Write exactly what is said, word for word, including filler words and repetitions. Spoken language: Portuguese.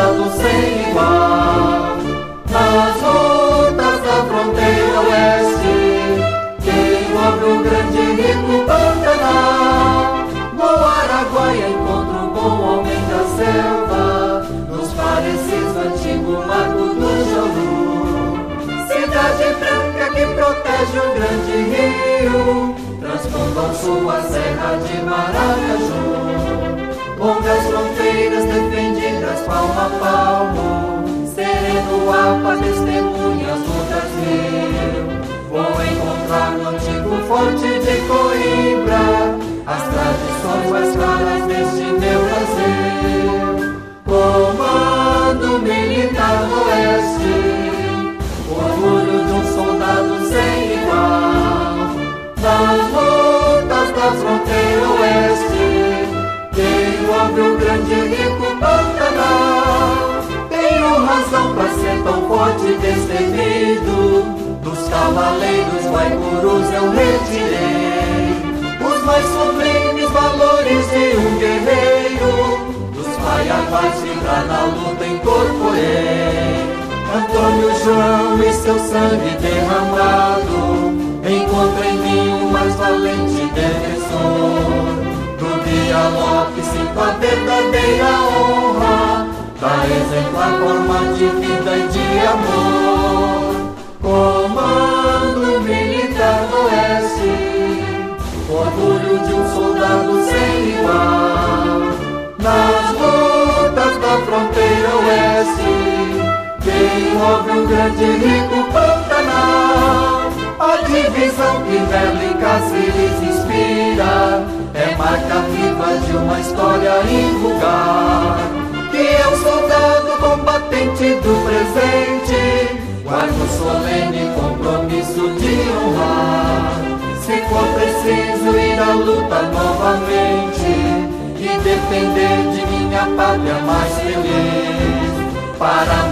soldado sem igual. Nas lutas da fronteira oeste, quem ouve o grande e rico Pantanal. No Araguaia encontro com o homem da selva, nos parecis do antigo Mato do Jauru. Cidade branca que protege o grande rio, transpondo ao sul a serra de Maracaju. Longas fronteiras defendidas palmo a palmo, sereno a paz testemunha as lutas mil. Vou encontrar no antigo forte de Coimbra as tradições mais claras deste meu Brasil. Comando militar do oeste, orgulho de um soldado sem igual. Nas lutas da fronteira oeste, quem ouve o grande e rico Pantanal. Tenho razão pra ser tão forte e destemido, dos cavaleiros Guaicurus eu retirei os mais sublimes valores de um guerreiro, dos Paiaguás vibrar na luta incorporei. Antônio João e seu sangue derramado, encontra em mim o mais valente defensor. Do Guia Lopes sinto a verdadeira honra da exemplar forma de vida e de amor. Comando militar do oeste, orgulho de um soldado sem igual. Nas lutas da fronteira oeste, quem ouve o grande e rico Pantanal. A divisão que Belo e Cáceres inspira é marca viva de uma história invulgar, que é o soldado combatente do presente, guarda o solene compromisso de honrar. Se for preciso ir à luta novamente e defender de minha pátria mais feliz, para